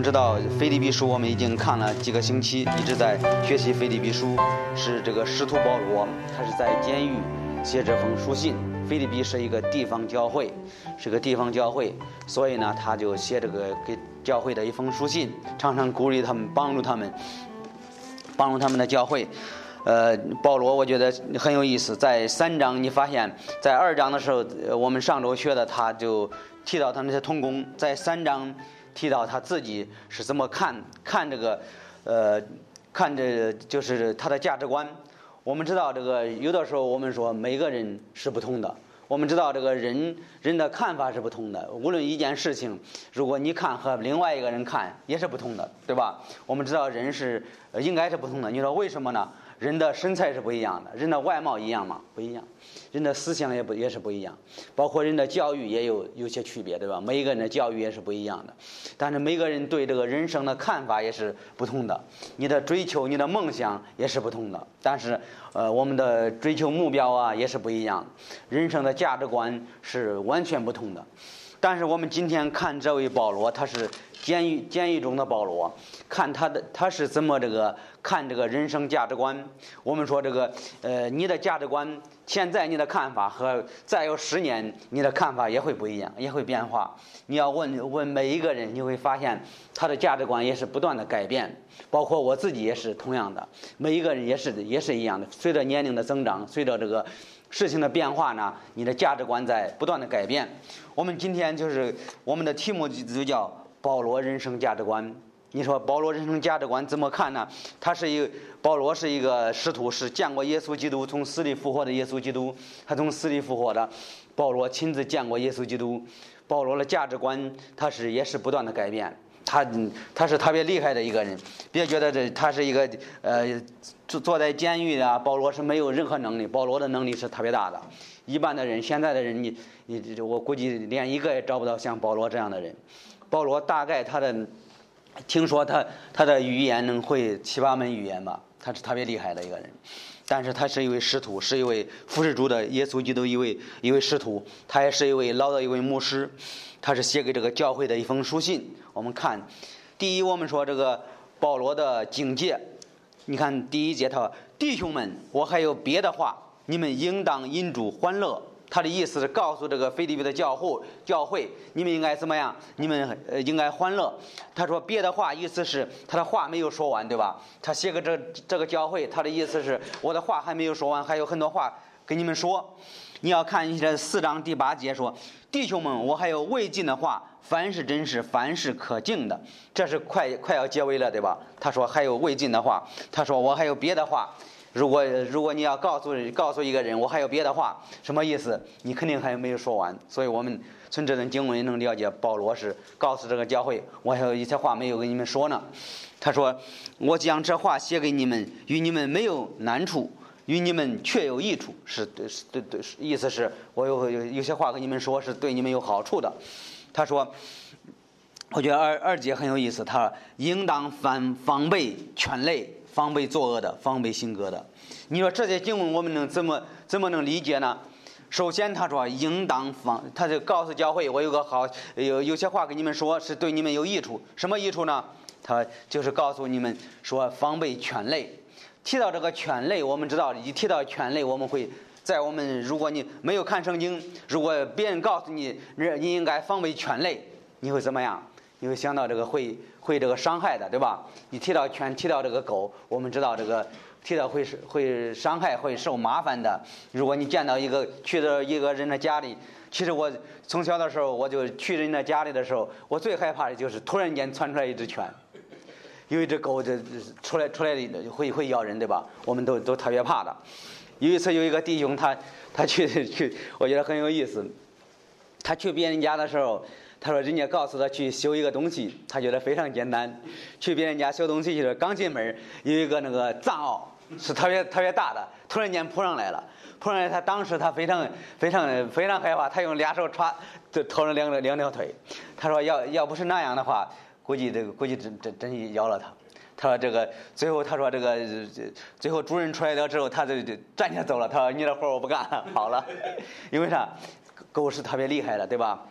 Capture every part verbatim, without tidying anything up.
知道腓立比书，我们已经看了几个星期，一直在学习腓立比书。是这个使徒保罗，他是在监狱写这封书信。腓立比是一个地方教会，是个地方教会，所以呢，他就写这个给教会的一封书信，常常鼓励他们，帮助他们，帮助他们的教会。呃，保罗我觉得很有意思，在三章你发现，在二章的时候，我们上周学的，他就提到他那些同工，在三章提到他自己是怎么看看这个，呃，看这就是他的价值观。我们知道这个有的时候我们说每个人是不同的，我们知道这个人人的看法是不同的，无论一件事情，如果你看和另外一个人看也是不同的，对吧？我们知道人是应该是不同的，你说为什么呢？人的身材是不一样的，人的外貌一样吗？不一样，人的思想也不也是不一样，包括人的教育也有有些区别，对吧？每一个人的教育也是不一样的，但是每个人对这个人生的看法也是不同的，你的追求、你的梦想也是不同的，但是呃，我们的追求目标啊也是不一样的，人生的价值观是完全不同的。但是我们今天看这位保罗，他是监狱监狱中的保罗，看他的他是怎么这个看这个人生价值观。我们说这个呃，你的价值观，现在你的看法和再有十年你的看法也会不一样，也会变化。你要问问每一个人，你会发现他的价值观也是不断的改变，包括我自己也是同样的，每一个人也是也是一样的。随着年龄的增长，随着这个事情的变化呢，你的价值观在不断的改变。我们今天就是我们的题目就叫保罗人生价值观。你说保罗人生价值观怎么看呢？他是一个保罗是一个使徒，是见过耶稣基督从死里复活的耶稣基督，他从死里复活的。保罗亲自见过耶稣基督，保罗的价值观他是也是不断的改变。他他是特别厉害的一个人，别觉得这他是一个呃坐在监狱啊，保罗是没有任何能力，保罗的能力是特别大的。一般的人，现在的人，你你我估计连一个也找不到像保罗这样的人。保罗大概他的听说他他的语言能会七八门语言吧，他是特别厉害的一个人。但是他是一位使徒，是一位服侍主的耶稣基督一位一位使徒，他也是一位老的一位牧师。他是写给这个教会的一封书信。我们看，第一，我们说这个保罗的警戒。你看第一节，他说：“弟兄们，我还有别的话，你们应当因主欢乐。”他的意思是告诉这个腓立比的教会，教会你们应该怎么样？你们呃应该欢乐。他说别的话，意思是他的话没有说完，对吧？他写给这这个教会，他的意思是我的话还没有说完，还有很多话跟你们说。你要看一下四章第八节说：“弟兄们，我还有未尽的话，凡是真实，凡是可敬的。”这是快快要结尾了，对吧？他说还有未尽的话，他说我还有别的话。如果如果你要告诉告诉一个人我还有别的话，什么意思？你肯定还没有说完。所以我们从这段经文能了解，保罗是告诉这个教会，我还有一些话没有跟你们说呢。他说我将这话写给你们，与你们没有难处，与你们却有益处，是对是对对，意思是我有有有些话跟你们说是对你们有好处的。他说，我觉得二二节很有意思，他说应当防防备犬类，防备作恶的，防备性格的。你说这些经文我们能怎么怎么能理解呢？首先他说应当防，他就告诉教会我有个好有有些话跟你们说是对你们有益处。什么益处呢？他就是告诉你们说防备犬类。提到这个犬类，我们知道一提到犬类，我们会在我们如果你没有看圣经，如果别人告诉你你应该防备犬类，你会怎么样？你会想到这个会会这个伤害的，对吧？你提到犬，提到这个狗，我们知道这个提到会会伤害，会受麻烦的。如果你见到一个去到一个人的家里，其实我从小的时候我就去人家家里的时候，我最害怕的就是突然间窜出来一只犬。有一只狗就出来出来会会咬人，对吧？我们都都特别怕的。有一次有一个弟兄他他去去，我觉得很有意思。他去别人家的时候，他说人家告诉他去修一个东西，他觉得非常简单。去别人家修东西就是刚进门有一个那个藏獒是特别特别大的，突然间扑上来了，扑上来他当时他非常非常非常害怕，他用俩手歘就拖着两两条腿。他说要要不是那样的话，估计这个估计真真真咬了他。他说这个最后他说这个最后主人出来了之后，他就就站起来走了。他说你的活我不干了，好了。因为啥？狗是特别厉害的，对吧？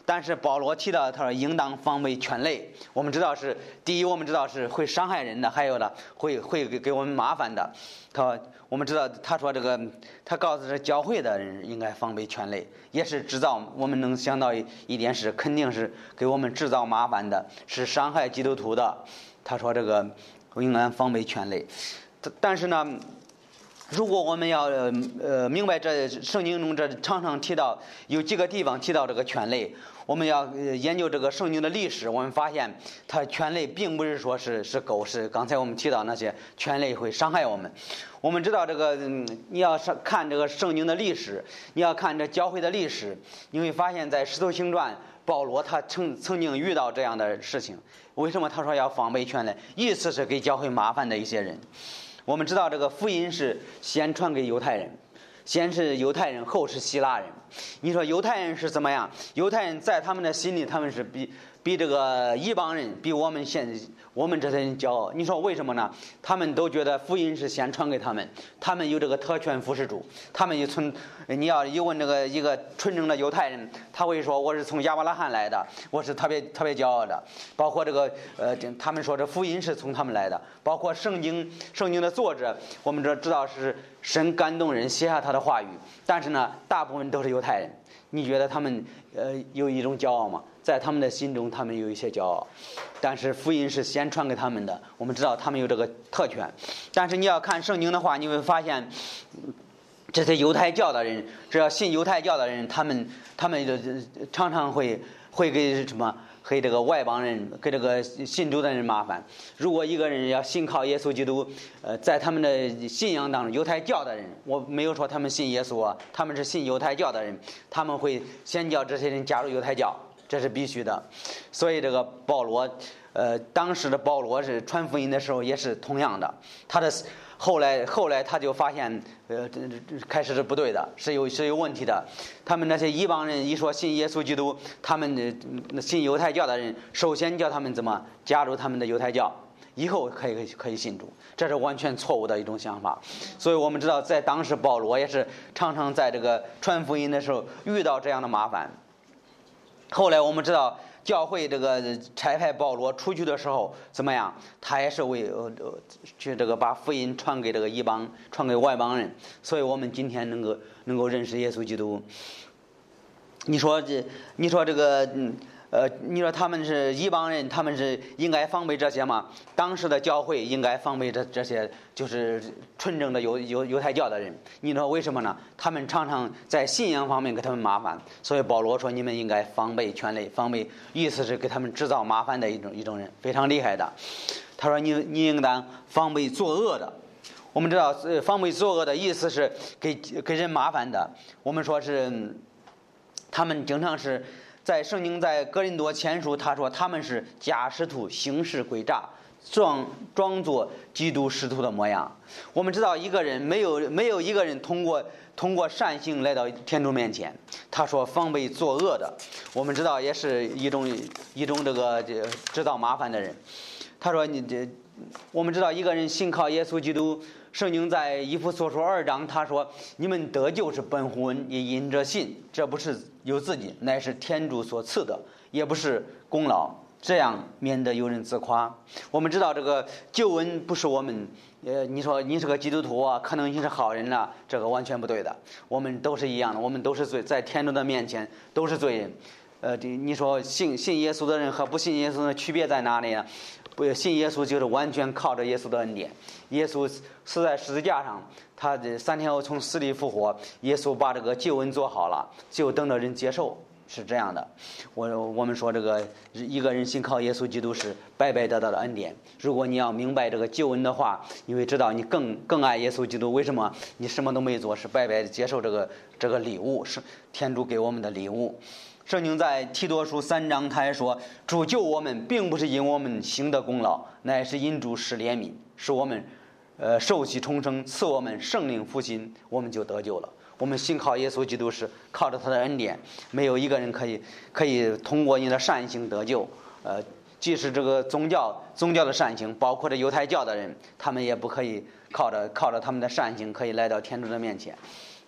但是保罗提到他说应当防备权类。我们知道是第一，我们知道是会伤害人的，还有呢会会给给我们麻烦的。他我们知道他说这个他告诉这教会的人应该防备权类，也是制造我们能想到一点是肯定是给我们制造麻烦的，是伤害基督徒的。他说这个应该防备权类，但是呢。如果我们要呃明白这圣经中这常常提到有几个地方提到这个权类，我们要研究这个圣经的历史，我们发现它权类并不是说是是狗，是刚才我们提到那些权类会伤害我们。我们知道这个，嗯、你要看这个圣经的历史，你要看这教会的历史，你会发现在使徒行传，保罗他曾曾经遇到这样的事情。为什么他说要防备权类？意思是给教会麻烦的一些人。我们知道这个福音是先传给犹太人，先是犹太人，后是希腊人。你说犹太人是怎么样？犹太人在他们的心里，他们是比比这个异邦人，比我们现我们这些人骄傲。你说为什么呢？他们都觉得福音是先传给他们，他们有这个特权服侍主。他们就从你要一问这个一个纯正的犹太人，他会说我是从亚伯拉罕来的，我是特别特别骄傲的。包括这个呃，他们说这福音是从他们来的。包括圣经圣经的作者，我们这知道是神感动人写下他的话语，但是呢，大部分都是犹太人。你觉得他们呃有一种骄傲吗？在他们的心中，他们有一些骄傲，但是福音是先传给他们的。我们知道他们有这个特权，但是你要看圣经的话，你会发现，这些犹太教的人，只要信犹太教的人，他们他们常常会会给什么？给这个外邦人，给这个信主的人麻烦。如果一个人要信靠耶稣基督，呃，在他们的信仰当中，犹太教的人，我没有说他们信耶稣啊，他们是信犹太教的人，他们会先叫这些人加入犹太教，这是必须的。所以这个保罗，呃，当时的保罗是传福音的时候也是同样的，他的。后来，后来他就发现，呃，这这开始是不对的，是有是有问题的。他们那些异邦人一说信耶稣基督，他们的信犹太教的人，首先叫他们怎么加入他们的犹太教，以后可以可以信主，这是完全错误的一种想法。所以我们知道，在当时保罗也是常常在这个传福音的时候遇到这样的麻烦。后来我们知道。教会这个差派保罗出去的时候怎么样？他也是为呃去这个把福音传给这个异邦，传给外邦人。所以我们今天能够能够认识耶稣基督。你说这，你说这个，嗯呃，你说他们是异邦人，他们是应该防备这些吗？当时的教会应该防备这这些，就是纯正的犹犹犹太教的人。你说为什么呢？他们常常在信仰方面给他们麻烦，所以保罗说你们应该防备权类，防备意思是给他们制造麻烦的一种一种人，非常厉害的。他说你你应当防备作恶的。我们知道，呃，防备作恶的意思是给给人麻烦的。我们说是，他们经常是。在圣经在哥林多前书，他说他们是假使徒，行事诡诈，装装作基督使徒的模样。我们知道一个人没有没有一个人通过通过善行来到天主面前。他说防备作恶的，我们知道也是一种一种这个制造麻烦的人。他说你这，我们知道一个人信靠耶稣基督。圣经在以弗所书二章，他说：“你们得救是本乎恩，也因着信。这不是由自己，乃是天主所赐的，也不是功劳。这样免得有人自夸。”我们知道这个救恩不是我们，呃，你说你是个基督徒啊，可能你是好人了、啊，这个完全不对的。我们都是一样的，我们都是罪，在天主的面前都是罪人。呃，你说信信耶稣的人和不信耶稣的区别在哪里呢？不信耶稣就是完全靠着耶稣的恩典。耶稣死在十字架上，他三天后从死里复活。耶稣把这个救恩做好了，就等着人接受，是这样的。我我们说这个一个人信靠耶稣基督是白白得到的恩典。如果你要明白这个救恩的话，你会知道你更更爱耶稣基督。为什么？你什么都没做，是白白的接受这个这个礼物，是天主给我们的礼物。圣经在提多书三章，他还说：“主救我们，并不是因我们行的功劳，乃是因主施怜悯，使我们，呃，受洗重生，赐我们圣灵复兴，我们就得救了。我们信靠耶稣基督是靠着他的恩典，没有一个人可以可以通过你的善行得救。呃，即使这个宗教宗教的善行，包括这犹太教的人，他们也不可以靠着靠着他们的善行可以来到天主的面前。”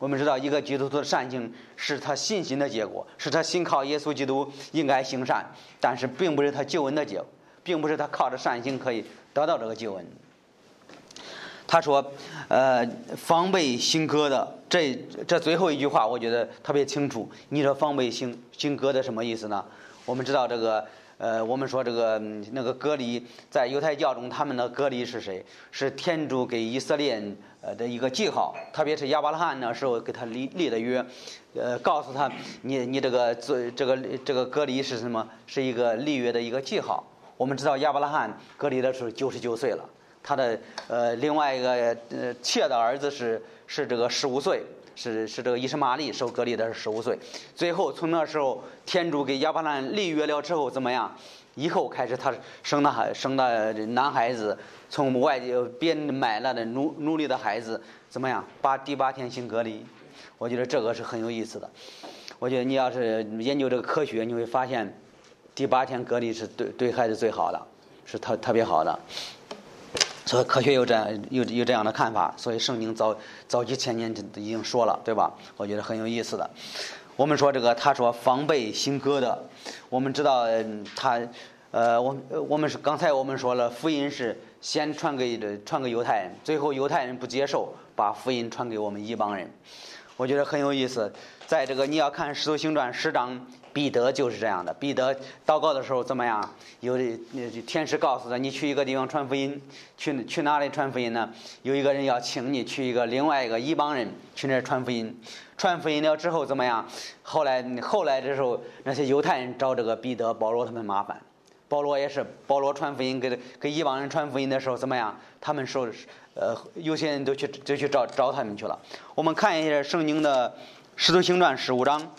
我们知道，一个基督徒的善行是他信心的结果，是他信靠耶稣基督应该行善，但是并不是他救恩的结果，并不是他靠着善行可以得到这个救恩。他说：“呃，防备行割的，这这最后一句话，我觉得特别清楚。你说防备行行割的什么意思呢？我们知道这个。”呃，我们说这个那个割礼，在犹太教中，他们的割礼是谁？是天主给以色列呃的一个记号，特别是亚伯拉罕那时候给他立立的约，呃，告诉他你你这个做这个这个割礼是什么？是一个立约的一个记号。我们知道亚伯拉罕割礼的时候九十九岁了，他的呃另外一个呃妾的儿子是是这个十五岁。是是这个以实玛利受割礼的是十五岁，最后从那时候天主给亚伯拉罕立约了之后怎么样？以后开始他生的孩生的男孩子，从外地别人买了的奴奴隶的孩子怎么样？把第八天行割礼，我觉得这个是很有意思的。我觉得你要是研究这个科学，你会发现第八天割礼是对对孩子最好的，是特特别好的。所以科学有这样有有这样的看法，所以圣经早早几千年就已经说了，对吧？我觉得很有意思的。我们说这个，他说防备行割的，我们知道他，呃，我我们是刚才我们说了，福音是先传给传给犹太人，最后犹太人不接受，把福音传给我们异邦人。我觉得很有意思。在这个你要看《使徒行传》十章。彼得就是这样的。彼得祷告的时候怎么样？有天使告诉他，你去一个地方传福音，去去哪里传福音呢？有一个人要请你去一个另外一个异邦人去那儿传福音。传福音了之后怎么样？后来后来的时候，那些犹太人找这个彼得、保罗他们麻烦。保罗也是，保罗传福音给给异邦人传福音的时候怎么样？他们说，呃，有些人都去就去找找他们去了。我们看一下圣经的《使徒行传》十五章。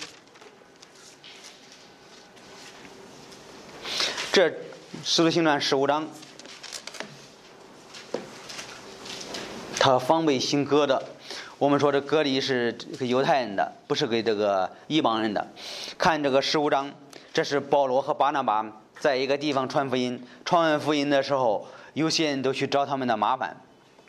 这《使徒行传》十五章，他防备行割的。我们说这割礼是给犹太人的，不是给这个异邦人的。看这个十五章，这是保罗和巴拿巴在一个地方传福音，传完福音的时候，有些人都去找他们的麻烦。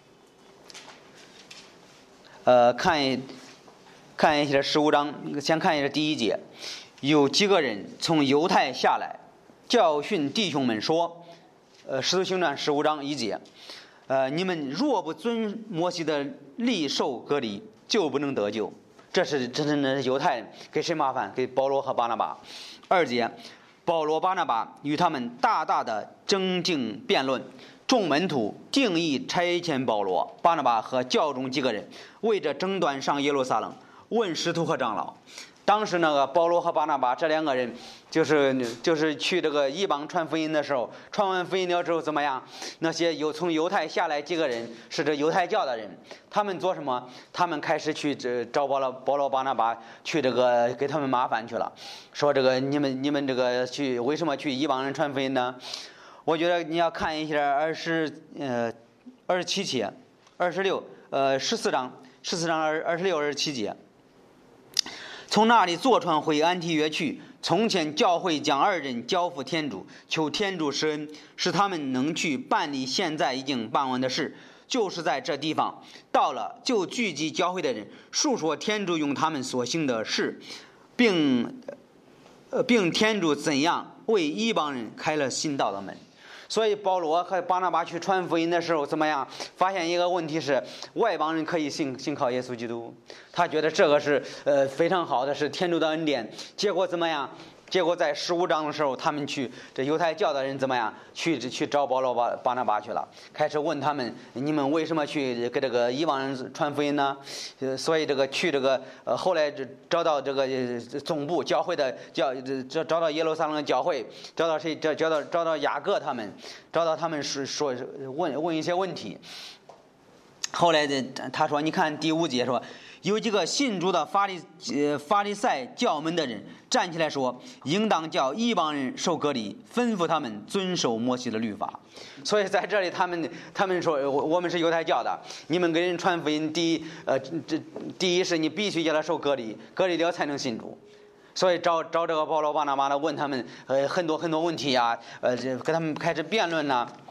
呃，看一看一下十五章，先看一下第一节，有几个人从犹太下来。教训弟兄们说，呃，《使徒行传》十五章一节，呃，你们若不遵摩西的例受割礼，就不能得救。这是这是那犹太人给谁麻烦？给保罗和巴拿巴。二节，保罗、巴拿巴与他们大大的争竞辩论，众门徒定义差遣保罗、巴拿巴和教中几个人，为着争端上耶路撒冷，问使徒和长老。当时那个保罗和巴拿巴这两个人，就是就是去这个异邦传福音的时候，传完福音了之后怎么样？那些有从犹太下来几个人是这犹太教的人，他们做什么？他们开始去这找保罗、保罗、巴拿巴去这个给他们麻烦去了，说这个你们你们这个去为什么去异邦人传福音呢？我觉得你要看一下二十呃二十七节、二十六呃十四章、十四章二二十六、二十七节。从那里坐船回安提约去。从前教会将二人交付天主，求天主施恩，使他们能去办理现在已经办完的事。就是在这地方，到了就聚集教会的人，述说天主用他们所行的事，并呃并天主怎样为异邦人开了新道的门。所以保罗和巴拿巴去传福音的时候怎么样？发现一个问题是，外邦人可以信信靠耶稣基督，他觉得这个是呃非常好的，是天主的恩典。结果怎么样？结果在十五章的时候，他们去这犹太教的人怎么样？去去找保罗巴巴拿巴去了，开始问他们：你们为什么去给这个异邦人传福音呢？呃，所以这个去这个呃后来找到这个总部教会的教找找到耶路撒冷的教会，找到谁？找找到找到雅各他们，找到他们是说问问一些问题。后来的他说：你看第五节说。有几个信主的法利呃法利赛教门的人站起来说，应当叫异邦人受割礼，吩咐他们遵守摩西的律法。所以在这里他们他们说，我们是犹太教的，你们给人传福音，第一呃这第一是你必须叫他受割礼，割礼了才能信主。所以找找这个保罗巴拿巴呢，问他们呃很多很多问题啊，呃跟他们开始辩论呢。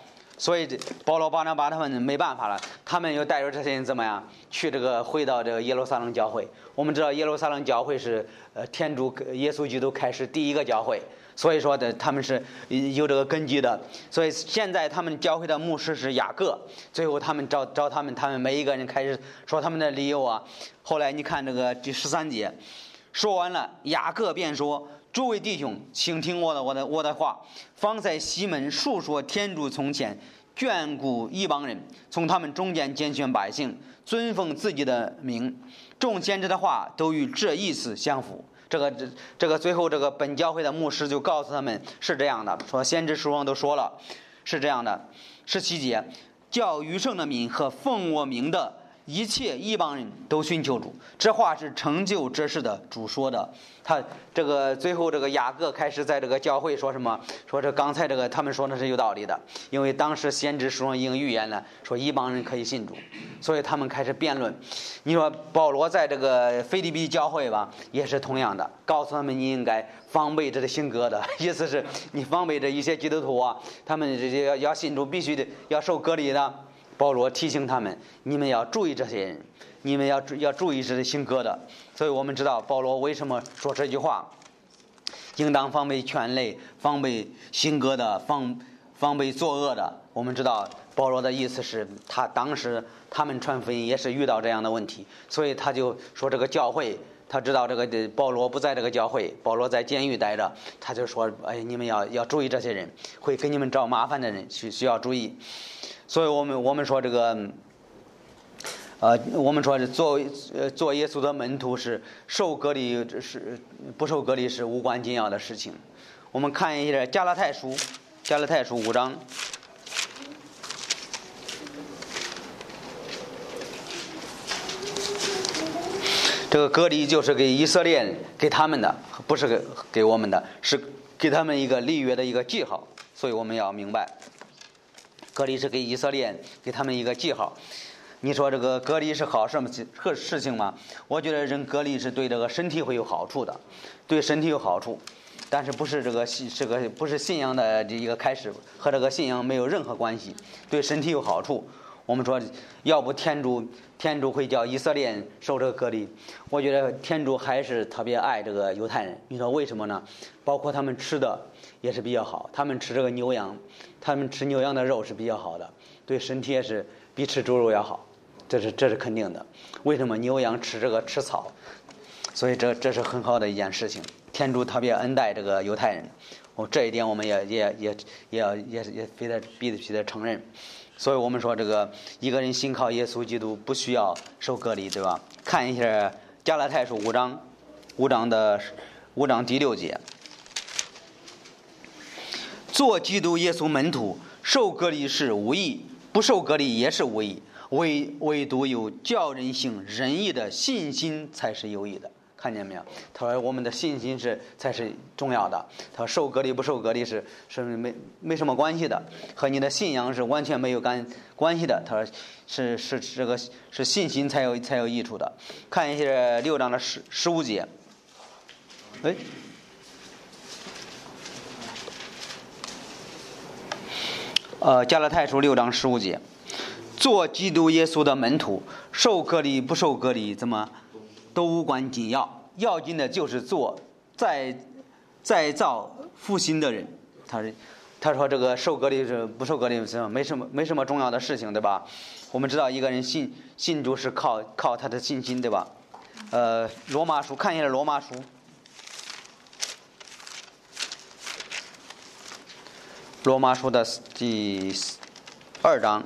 所以保罗巴拿巴他们没办法了，他们又带着这些人怎么样去这个回到这个耶路撒冷教会。我们知道耶路撒冷教会是呃天主耶稣基督开始第一个教会，所以说的他们是有这个根基的。所以现在他们教会的牧师是雅各，最后他们找找他们，他们每一个人开始说他们的理由啊。后来你看这个第十三节，说完了，雅各便说：“诸位弟兄，请听我的我的我的话。方在西门述说天主从前眷顾异邦人，从他们中间拣选百姓，尊奉自己的名。众先知的话都与这意思相符。”这个这这个最后这个本教会的牧师就告诉他们是这样的，说先知书上都说了是这样的。十七节，叫余剩的民和奉我名的一切异邦人都寻求主，这话是成就这事的主说的。他这个最后这个雅各开始在这个教会说什么？说这刚才这个他们说的是有道理的，因为当时先知书上已经预言了，说异邦人可以信主，所以他们开始辩论。你说保罗在这个腓立比教会吧，也是同样的，告诉他们你应该防备这个信格的，意思是你防备这一些基督徒啊，他们这些要要信主必须的要受隔离的。保罗提醒他们，你们要注意这些人，你们要注要注意这些信格的。所以我们知道保罗为什么说这句话，应当防备权类，防备信格的，防防备作恶的。我们知道保罗的意思是他当时他们传福音也是遇到这样的问题，所以他就说这个教会，他知道这个保罗不在这个教会，保罗在监狱待着，他就说，哎，你们要要注意这些人，会给你们找麻烦的人需需要注意。所以我们我们说这个，呃，我们说做呃做耶稣的门徒是受隔离是不受隔离是无关紧要的事情。我们看一下加拉太书，加拉太书五章。这个隔离就是给以色列给他们的，不是给给我们的，是给他们一个立约的一个记号，所以我们要明白。隔离是给以色列给他们一个记号。你说这个隔离是好什么个事情吗？我觉得人隔离是对这个身体会有好处的，对身体有好处，但是不是这个这个不是信仰的一个开始，和这个信仰没有任何关系，对身体有好处。我们说要不天主天主会叫以色列人受这个隔离，我觉得天主还是特别爱这个犹太人。你说为什么呢？包括他们吃的也是比较好，他们吃这个牛羊，他们吃牛羊的肉是比较好的，对身体也是比吃猪肉要好，这是这是肯定的。为什么牛羊吃这个吃草？所以这这是很好的一件事情。天主特别恩待这个犹太人，哦，这一点我们也也也也要也也非得必须得承认。所以我们说这个一个人信靠耶稣基督不需要受隔离，对吧？看一下加拉太书五章五章的五章第六节，做基督耶稣门徒受隔离是无益，不受隔离也是无益，唯唯独有叫人行仁义的信心才是有益的。看见没有？他说我们的信心是才是重要的。他说受隔离不受隔离是是没没什么关系的，和你的信仰是完全没有干关系的。他说是是这个是信心才有才有益处的。看一下六章的十十五节，哎，呃，加拉太书六章十五节，做基督耶稣的门徒，受隔离不受隔离，怎么？都无关紧要，要紧的就是做再再造复兴的人。他他说这个受隔离是不受隔离是没什么没什么重要的事情，对吧？我们知道一个人信信主是靠靠他的信心，对吧？呃，罗马书看一下罗马书，罗马书的第二章。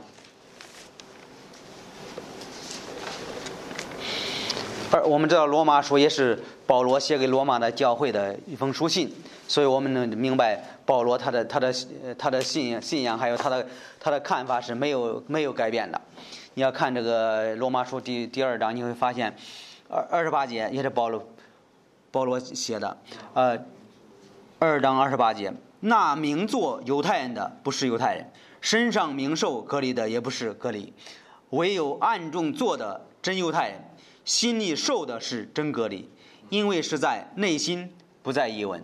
而我们知道罗马书也是保罗写给罗马的教会的一封书信，所以我们能明白保罗他的他的他的信仰信仰还有他的他的看法是没有没有改变的。你要看这个罗马书第第二章，你会发现二二十八节也是保罗保罗写的，呃，二章二十八节，那名做犹太人的不是犹太人，身上名受隔离的也不是隔离，唯有暗中做的真犹太人，心里受的是真隔离，因为是在内心不在疑问。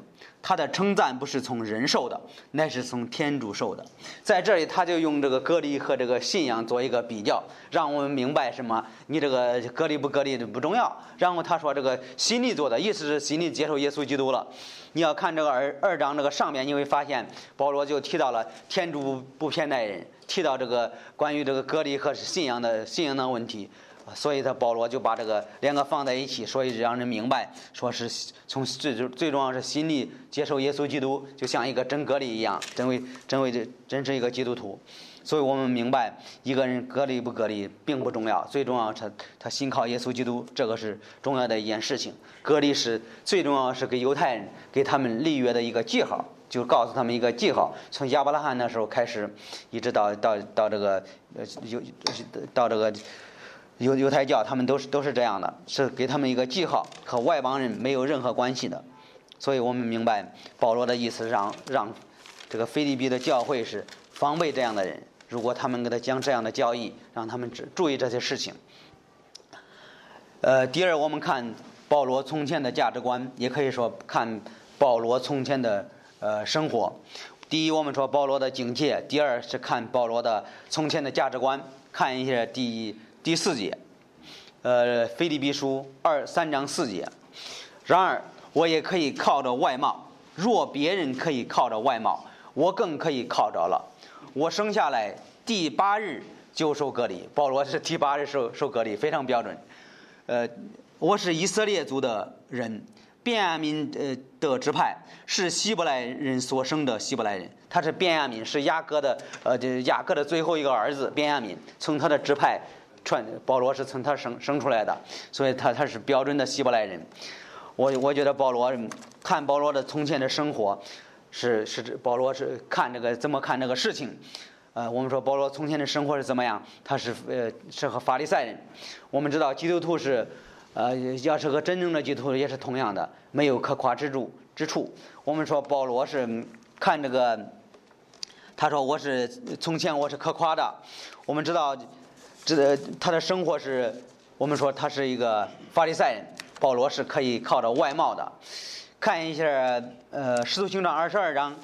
他的称赞不是从人受的，乃是从天主受的。在这里他就用这个割礼和这个信仰做一个比较，让我们明白什么，你这个割礼不割礼不重要。然后他说这个心里做的，意思是心里接受耶稣基督了。你要看这个二二章这个上面，你会发现保罗就提到了天主不偏待人，提到这个关于这个割礼和信仰的信仰的问题。所以他保罗就把这个两个放在一起，所以让人明白，说是从最最重要是心里接受耶稣基督，就像一个真割礼一样，真为真为这真是一个基督徒。所以我们明白，一个人割礼不割礼并不重要，最重要是他他信靠耶稣基督，这个是重要的一件事情。割礼是最重要是给犹太人给他们立约的一个记号，就告诉他们一个记号，从亚伯拉罕那时候开始，一直到到到这个呃犹到这个。犹犹太教他们都是都是这样的，是给他们一个记号，和外邦人没有任何关系的。所以我们明白保罗的意思是让让这个腓立比的教会是防备这样的人，如果他们给他讲这样的教义，让他们注意这些事情。呃，第二我们看保罗从前的价值观，也可以说看保罗从前的呃生活。第一我们说保罗的警戒，第二是看保罗的从前的价值观。看一下第一第四节，呃，腓立比书二三章四节。然而，我也可以靠着外貌；若别人可以靠着外貌，我更可以靠着了。我生下来第八日就受割礼，保罗是第八日受受割礼，非常标准。呃，我是以色列族的人，便雅悯呃的支派，是希伯来人所生的希伯来人。他是便雅悯，是雅各的呃雅各的最后一个儿子便雅悯，从他的支派传，保罗是从他生生出来的，所以他他是标准的希伯来人。我我觉得保罗看保罗的从前的生活，是是保罗是看这个怎么看这个事情。呃，我们说保罗从前的生活是怎么样？他是呃是和法利赛人。我们知道基督徒是，呃要是和真正的基督徒也是同样的，没有可夸之处之处。我们说保罗是看这个，他说我是从前我是可夸的。我们知道，这他的生活是，我们说他是一个法利赛人。保罗是可以靠着外貌的。看一下呃《使徒行传》二十二章，《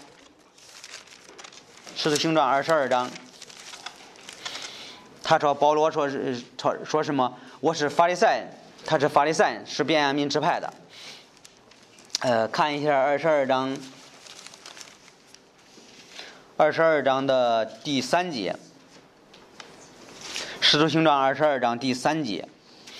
使徒行传》二十二章，他说保罗说是说说什么？我是法利赛人，他是法利赛人，是便雅悯支派的。呃，看一下二十二章，二十二章的第三节，《使徒行传》二十二章第三节。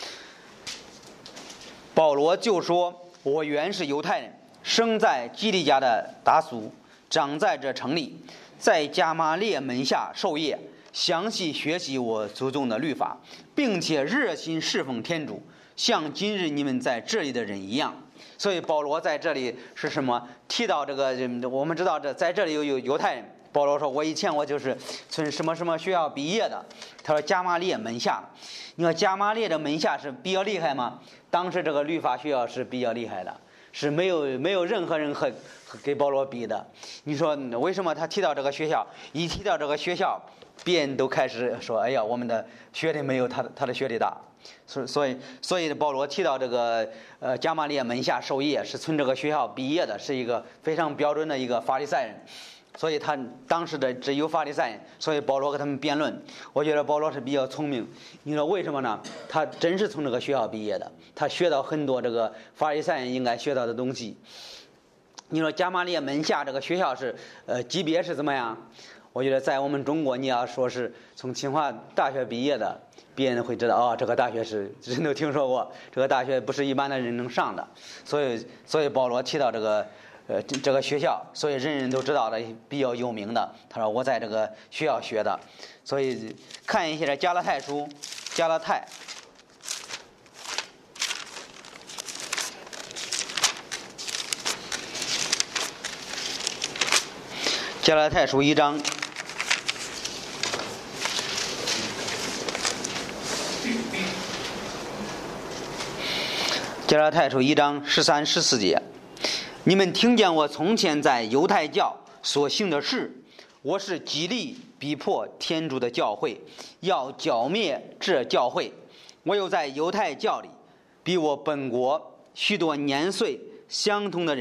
保罗就说：“我原是犹太人，生在基利家的达苏，长在这城里，在加玛列门下授业，详细学习我祖宗的律法，并且热心侍奉天主，像今日你们在这里的人一样。”所以保罗在这里是什么？提到这个，我们知道这在这里有有犹太人。保罗说：“我以前我就是从什么什么学校毕业的。”他说：“加玛列门下。”你说加玛列的门下是比较厉害吗？当时这个律法学校是比较厉害的，是没有没有任何人和给保罗比的。你说为什么他提到这个学校？一提到这个学校，别人都开始说：“哎呀，我们的学历没有他的他的学历大。”所所以所以保罗提到这个呃加玛列门下授业，是从这个学校毕业的，是一个非常标准的一个法利赛人。所以他当时的只有法利赛人，所以保罗和他们辩论。我觉得保罗是比较聪明。你说为什么呢？他真是从这个学校毕业的，他学到很多这个法利赛人应该学到的东西。你说加玛列门下这个学校是呃级别是怎么样？我觉得在我们中国，你要说是从清华大学毕业的，别人会知道哦，这个大学是人都听说过，这个大学不是一般的人能上的。所以所以保罗提到这个。呃，这个学校，所以人人都知道的，比较有名的。他说我在这个学校学的，所以看一下这加拉太书，加拉太，加拉太书一章，加拉太书一章十三、十四节。你们听见我从前在犹太教所行的事，我是极力逼迫天主的教会，要剿灭这教会。我又在犹太教里比我本国许多年岁相同的人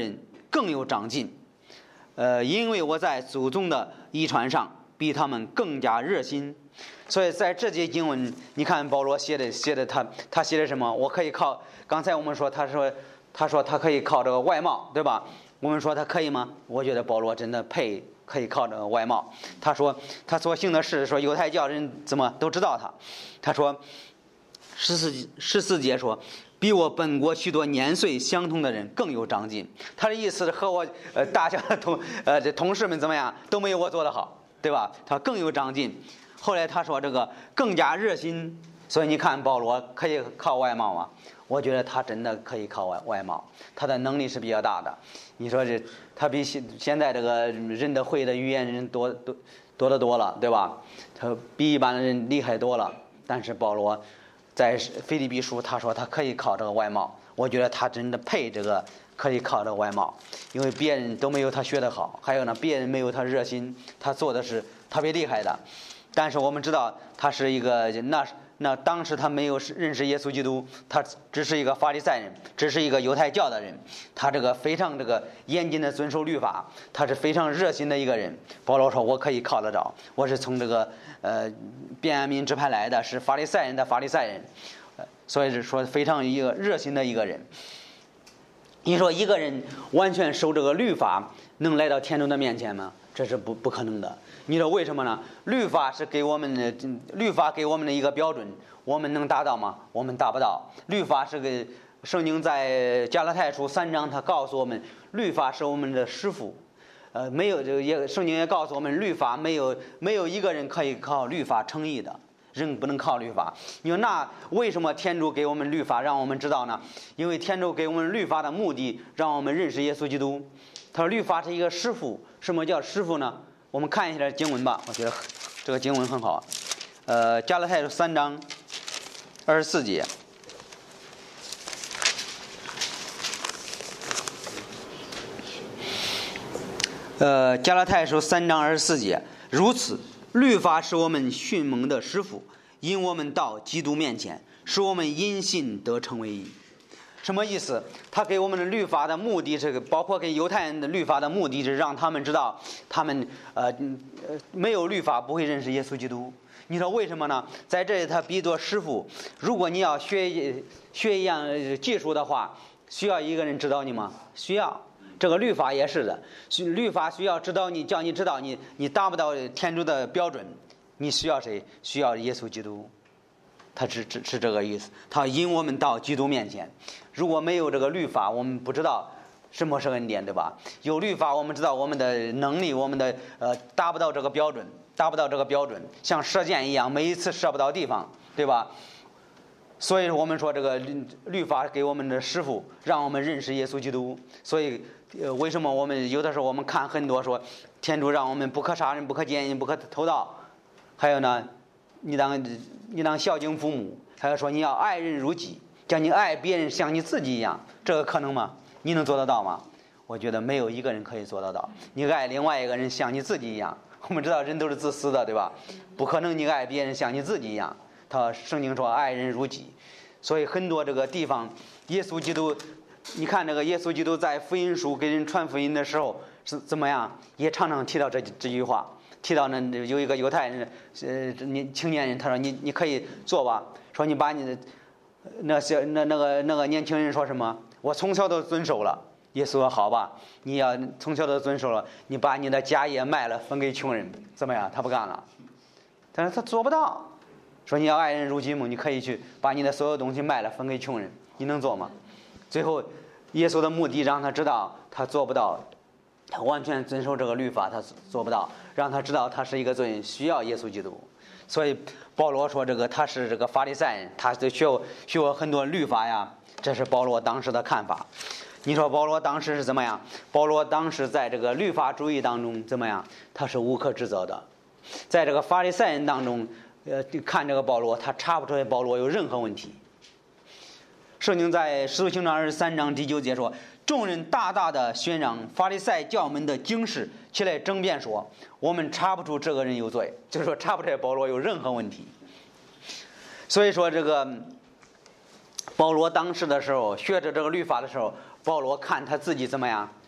更有长进。呃，因为我在祖宗的遗传上比他们更加热心。所以在这节经文，你看保罗写的写的他他写的什么？我可以靠刚才我们说他说他说他可以靠这个外貌，对吧？我们说他可以吗？我觉得保罗真的配可以靠这个外貌。他说他所行的事，说犹太教人怎么都知道他。他说十四十四节说，比我本国许多年岁相同的人更有长进。他的意思是和我呃大小的同呃这同事们怎么样都没有我做得好，对吧？他更有长进。后来他说这个更加热心。所以你看保罗可以靠外貌吗？我觉得他真的可以靠外外貌，他的能力是比较大的。你说这他比现现在这个人的会的语言人多多多得多了，对吧？他比一般的人厉害多了。但是保罗在腓立比书他说他可以靠这个外貌，我觉得他真的配这个可以靠这个外貌，因为别人都没有他学得好，还有呢别人没有他热心，他做的是特别厉害的。但是我们知道他是一个那那当时他没有认识耶稣基督，他只是一个法利赛人，只是一个犹太教的人。他这个非常这个严谨的遵守律法，他是非常热心的一个人。保罗说我可以靠得着，我是从这个呃便雅悯支派来的，是法利赛人的法利赛人，所以是说非常一个热心的一个人。你说一个人完全守这个律法能来到天主的面前吗？这是不不可能的。你说为什么呢？律法是给我们的，律法给我们的一个标准，我们能达到吗？我们达不到。律法是个圣经在加拉太书三章，他告诉我们，律法是我们的师傅。呃，没有这个也圣经也告诉我们，律法没有没有一个人可以靠律法称义的，人不能靠律法。你说那为什么天主给我们律法，让我们知道呢？因为天主给我们律法的目的，让我们认识耶稣基督。他说律法是一个师傅。什么叫师傅呢？我们看一下经文吧，我觉得这个经文很好。呃，加拉太书三章二十四节。呃，加拉太书三章二十四节，如此，律法是我们训蒙的师傅，引我们到基督面前，使我们因信得成为义。什么意思？他给我们的律法的目的是，包括给犹太人的律法的目的是让他们知道，他们呃呃没有律法不会认识耶稣基督。你说为什么呢？在这里他比作师傅。如果你要学学一样技术的话，需要一个人指导你吗？需要。这个律法也是的，律法需要指导你，叫你知道你你达不到天主的标准，你需要谁？需要耶稣基督。他是是是这个意思，他引我们到基督面前。如果没有这个律法，我们不知道什么是恩典，对吧？有律法，我们知道我们的能力，我们的呃达不到这个标准，达不到这个标准，像射箭一样，每一次射不到地方，对吧？所以我们说这个律法给我们的师傅，让我们认识耶稣基督。所以呃，为什么我们有的时候我们看很多说，天主让我们不可杀人、不可奸淫、不可偷盗，还有呢？你当你当孝敬父母，还有说你要爱人如己，叫你爱别人像你自己一样，这个可能吗？你能做得到吗？我觉得没有一个人可以做得到。你爱另外一个人像你自己一样，我们知道人都是自私的，对吧？不可能你爱别人像你自己一样。他圣经说爱人如己，所以很多这个地方，耶稣基督，你看这个耶稣基督在福音书给人传福音的时候是怎么样，也常常提到这这句话。提到呢，有一个犹太人，呃，年青年人，他说你你可以做吧，说你把你的那些那那个那个年轻人说什么？我从小都遵守了。耶稣说好吧，你要从小都遵守了，你把你的家业卖了分给穷人，怎么样？他不干了，但是他做不到。说你要爱人如己嘛，你可以去把你的所有东西卖了分给穷人，你能做吗？最后，耶稣的目的让他知道他做不到。他完全遵守这个律法，他做不到，让他知道他是一个罪人，需要耶稣基督。所以保罗说这个他是这个法利赛人，他就学学过很多律法呀，这是保罗当时的看法。你说保罗当时是怎么样？保罗当时在这个律法主义当中怎么样？他是无可指责的。在这个法利赛人当中，呃，看这个保罗，他查不出来保罗有任何问题。圣经在使徒行传二十三章第九节说，众人大大的宣扬法利赛教门的经史，起来争辩说，我们查不出这个人有罪，就是说查不出来保罗有任何问题。所以说这个保罗当时的时候学着这个律法的时候，保罗看他自己怎么样，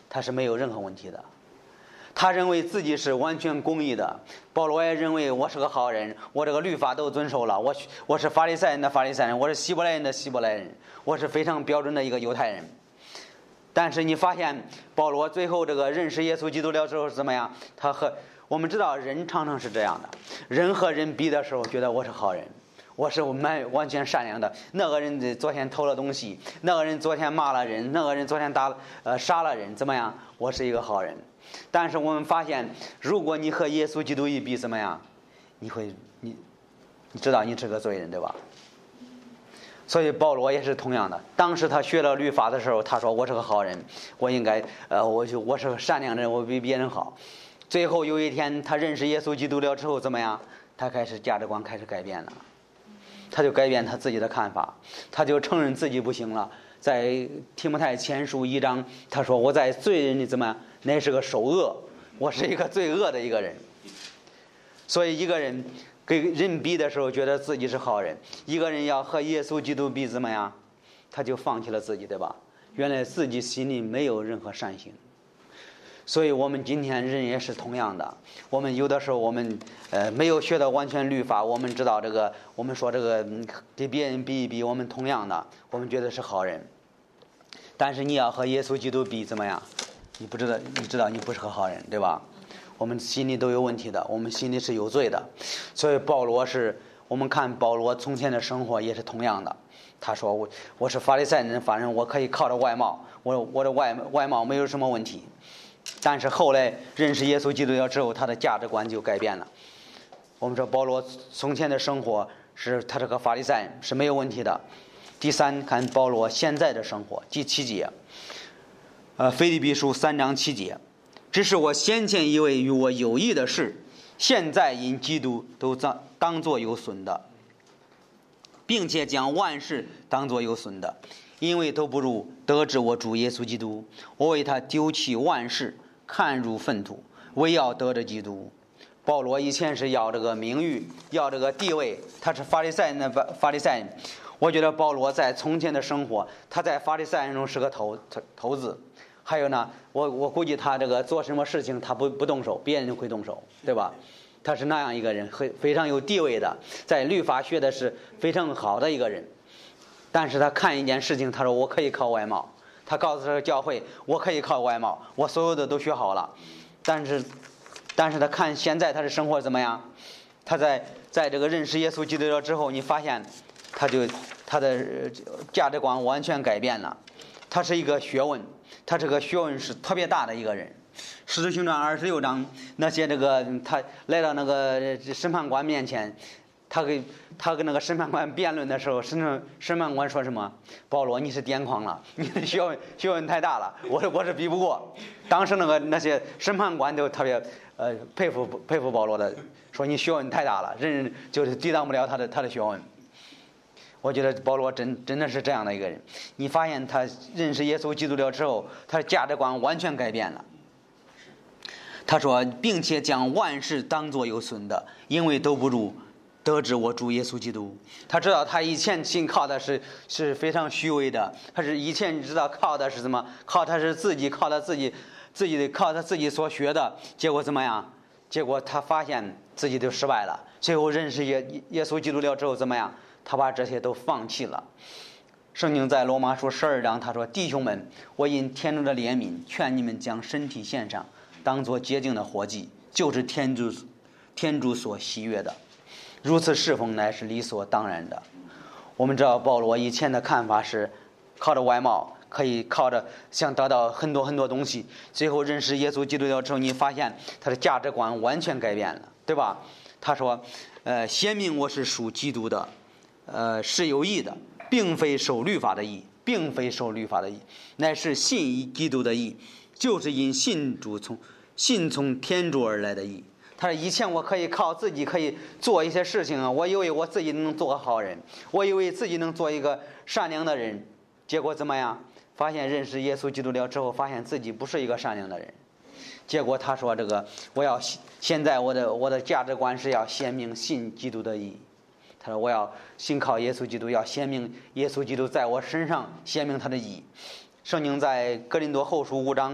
他是没有任何问题的。他认为自己是完全公义的。保罗也认为我是个好人，我这个律法都遵守了，我我是法利赛人的法利赛人，我是希伯来人的希伯来人，我是非常标准的一个犹太人。但是你发现保罗最后这个认识耶稣基督了之后是怎么样？他和我们知道人常常是这样的，人和人比的时候觉得我是好人，我是蛮完全善良的。那个人昨天偷了东西，那个人昨天骂了人，那个人昨天打呃杀了人，怎么样？我是一个好人。但是我们发现，如果你和耶稣基督一比，怎么样？你会你你知道你是个罪人，对吧？所以保罗也是同样的。当时他学了律法的时候，他说我是个好人，我应该呃，我就我是个善良人，我比别人好。最后有一天他认识耶稣基督了之后，怎么样？他开始价值观开始改变了，他就改变他自己的看法，他就承认自己不行了。在提摩太前书一章，他说我在罪人里怎么样？那是个首恶，我是一个罪恶的一个人。所以一个人跟人比的时候觉得自己是好人，一个人要和耶稣基督比怎么样？他就放弃了自己，对吧？原来自己心里没有任何善行。所以我们今天人也是同样的，我们有的时候我们呃没有学到完全律法，我们知道这个，我们说这个给别人比一比，我们同样的，我们觉得是好人。但是你要和耶稣基督比怎么样？你不知道，你知道你不是个好人，对吧？我们心里都有问题的，我们心里是有罪的。所以保罗是，我们看保罗从前的生活也是同样的。他说我我是法利赛人，反正我可以靠着外貌，我我的外外貌没有什么问题。但是后来认识耶稣基督了之后，他的价值观就改变了。我们说保罗从前的生活是他这个法利赛人是没有问题的。第三，看保罗现在的生活，第七节，呃，腓立比书三章七节，只是我先前以为与我有益的事，现在因基督都当当作有损的，并且将万事当作有损的，因为都不如得知我主耶稣基督。我为他丢弃万事，看入粪土，为要得着基督。保罗以前是要这个名誉，要这个地位，他是法利赛人的法利赛人。我觉得保罗在从前的生活，他在法利赛人中是个头头子。还有呢，我我估计他这个做什么事情他不不动手，别人会动手，对吧？他是那样一个人，非非常有地位的，在律法学的是非常好的一个人。但是他看一件事情，他说我可以靠外貌。他告诉这个教会，我可以靠外貌，我所有的都学好了。但是，但是他看现在他的生活怎么样？他在在这个认识耶稣基督了之后，你发现，他就他的价值观完全改变了。他是一个学问，他这个学问是特别大的一个人。使徒行传二十六章，那些这个他来到那个审判官面前。他跟他跟那个审判官辩论的时候，审审判官说什么？保罗，你是癫狂了，你的学问学问太大了，我我是比不过。当时那个那些审判官都特别呃佩服佩服保罗的，说你学问太大了，人就是抵挡不了他的他的学问。我觉得保罗真真的是这样的一个人。你发现他认识耶稣基督了之后，他的价值观完全改变了。他说，并且将万事当作有损的，因为都不如得知我主耶稣基督。他知道他以前信靠的是是非常虚伪的，他是以前知道靠的是什么？靠他是自己，靠他自己自己的靠他自己所学的。结果怎么样？结果他发现自己都失败了。最后认识耶耶稣基督了之后怎么样？他把这些都放弃了。圣经在罗马书十二章他说：弟兄们，我因天主的怜悯，劝你们将身体献上，当作洁净的活祭，就是天主天主所喜悦的。如此侍奉乃是理所当然的。我们知道保罗以前的看法是靠着外貌，可以靠着想得到很多很多东西。最后认识耶稣基督了之后，你发现他的价值观完全改变了，对吧？他说：呃，显明我是属基督的，呃，是有义的，并非受律法的义，并非受律法的义，乃是信基督的义，就是因信主从信从天主而来的义。他说以前我可以靠自己可以做一些事情啊，我以为我自己能做个好人，我以为自己能做一个善良的人，结果怎么样？发现认识耶稣基督了之后，发现自己不是一个善良的人。结果他说这个我要现在我的我的价值观是要显明信基督的义。他说我要信靠耶稣基督，要显明耶稣基督在我身上显明他的义。圣经在哥林多后书五章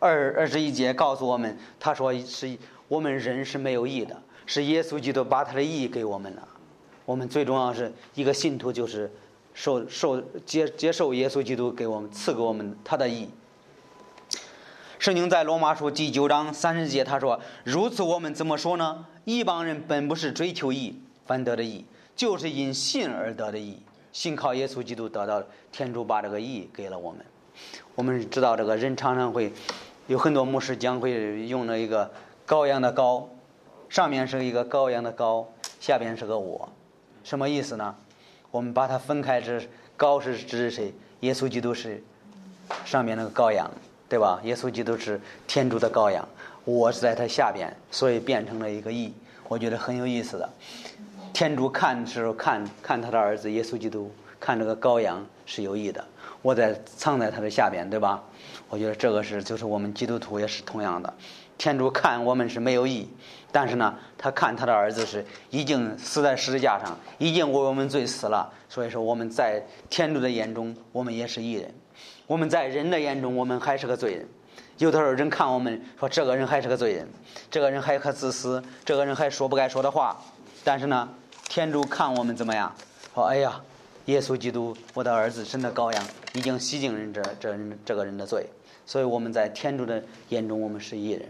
二二十一节告诉我们，他说是我们人是没有义的，是耶稣基督把他的义给我们了。我们最重要是一个信徒，就是受受接接受耶稣基督给我们赐给我们他的义。圣经在罗马书第九章三十节他说：如此我们怎么说呢？一帮人本不是追求义，反得的义，就是因信而得的义。信靠耶稣基督得到天主把这个义给了我们。我们知道这个人常常会有很多牧师将会用了一个羔羊的羔，上面是一个羔羊的羔，下边是个我，什么意思呢？我们把它分开，是羔是指谁？耶稣基督是上面那个羔羊，对吧？耶稣基督是天主的羔羊，我是在他下边，所以变成了一个义。我觉得很有意思的。天主看的时候看看他的儿子耶稣基督，看这个羔羊是有义的，我在藏在他的下边，对吧？我觉得这个是就是我们基督徒也是同样的。天主看我们是没有义，但是呢他看他的儿子是已经死在十字架上，已经为我们罪死了，所以说我们在天主的眼中我们也是义人，我们在人的眼中我们还是个罪人。有的时候人看我们说这个人还是个罪人，这个人还可自私，这个人还说不该说的话，但是呢天主看我们怎么样？说哎呀，耶稣基督我的儿子真的羔羊已经洗净人这这人这个人的罪，所以我们在天主的眼中我们是义人。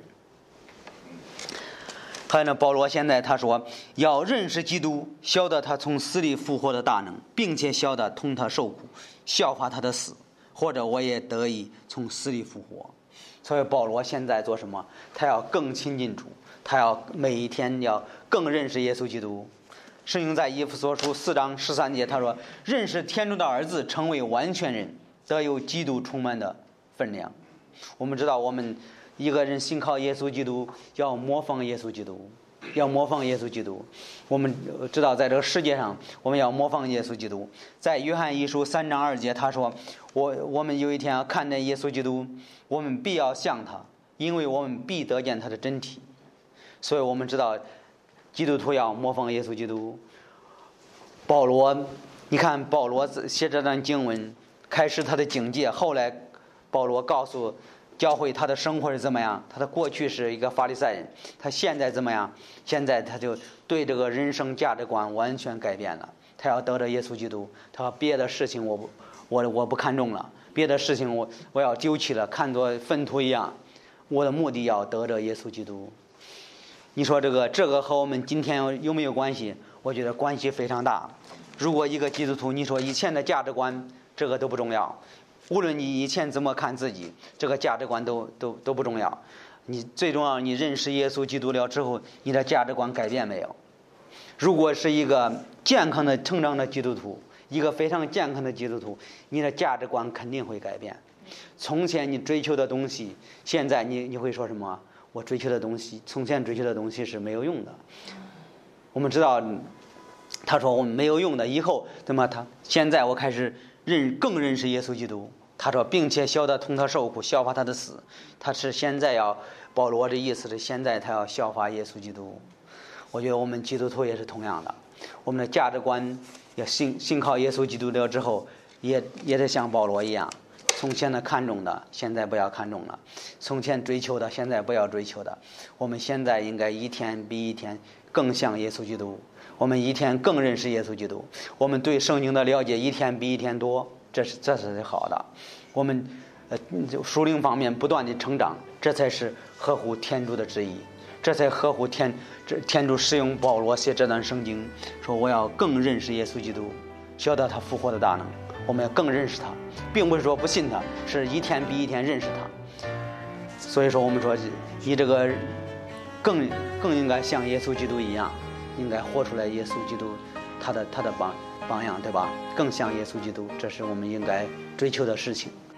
还有呢，保罗现在他说要认识基督，晓得他从死里复活的大能，并且晓得同他受苦，效法他的死，或者我也得以从死里复活。所以保罗现在做什么？他要更亲近主，他要每一天要更认识耶稣基督。圣经在以弗所书四章十三节他说，认识天主的儿子，成为完全人，得有基督充满的分量。我们知道我们一个人信靠耶稣基督，要模仿耶稣基督，要模仿耶稣基督。我们知道在这个世界上我们要模仿耶稣基督。在约翰一书三章二节他说，我我们有一天要看见耶稣基督，我们必要像他，因为我们必得见他的真体。所以我们知道基督徒要模仿耶稣基督。保罗，你看保罗写这段经文开始他的警戒，后来保罗告诉教会他的生活是怎么样。他的过去是一个法利赛人，他现在怎么样？现在他就对这个人生价值观完全改变了。他要得着耶稣基督，他说别的事情我不我我不看重了，别的事情我我要丢弃了，看作粪土一样。我的目的要得着耶稣基督。你说这个这个和我们今天有没有关系？我觉得关系非常大。如果一个基督徒，你说以前的价值观这个都不重要，无论你以前怎么看自己，这个价值观都都都不重要。你最重要，你认识耶稣基督了之后，你的价值观改变没有？如果是一个健康的成长的基督徒，一个非常健康的基督徒，你的价值观肯定会改变。从前你追求的东西，现在你你会说什么？我追求的东西，从前追求的东西是没有用的。我们知道，他说我们没有用的，以后怎么他现在我开始认更认识耶稣基督。他说，并且晓得同他受苦，效法他的死。他是现在要保罗的意思是现在他要效法耶稣基督。我觉得我们基督徒也是同样的，我们的价值观要信信靠耶稣基督了之后，也也得像保罗一样。从前的看重的，现在不要看重了；从前追求的，现在不要追求的。我们现在应该一天比一天更像耶稣基督，我们一天更认识耶稣基督，我们对圣经的了解一天比一天多，这是这是好的。我们呃属灵方面不断的成长，这才是合乎天主的旨意，这才合乎天天主使用保罗写这段圣经，说我要更认识耶稣基督，晓得他复活的大能。我们要更认识他，并不是说不信他，是一天比一天认识他。所以说我们说你这个更更应该像耶稣基督一样，应该活出来耶稣基督他的他的榜榜样，对吧？更像耶稣基督，这是我们应该追求的事情。